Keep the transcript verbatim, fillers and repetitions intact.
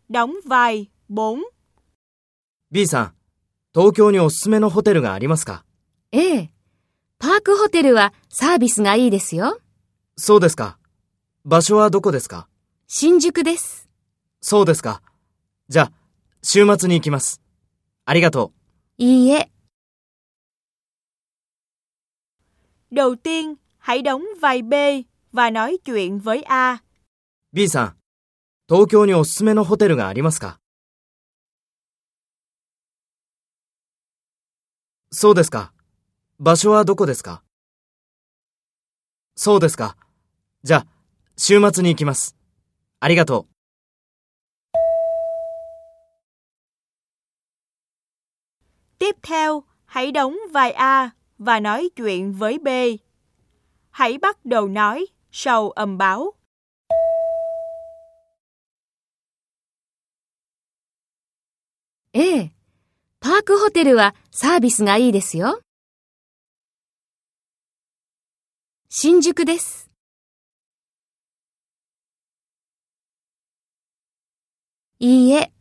đóng vai bốn. B さん、東京におすすめのホテルがありますか？ ええ。パークホテルはサービスがいいですよ。 そうですか。場所はどこですか？ 新宿です。 そうですか。じゃあ、週末に行きます。ありがとう。 いいえ。 Đầu tiên, hãy đóng vai B và nói chuyện với A. B さん、東京におすすめのホテルがありますか？そうですか。場所はどこですか？そうですか。じゃあ、週末に行きます。ありがとう。 Tiếp theo, hãy đóng vai A và nói chuyện với B. Hãy bắt đầu nói sau âm báo. ええ。パークホテルはサービスがいいですよ。新宿です。いいえ。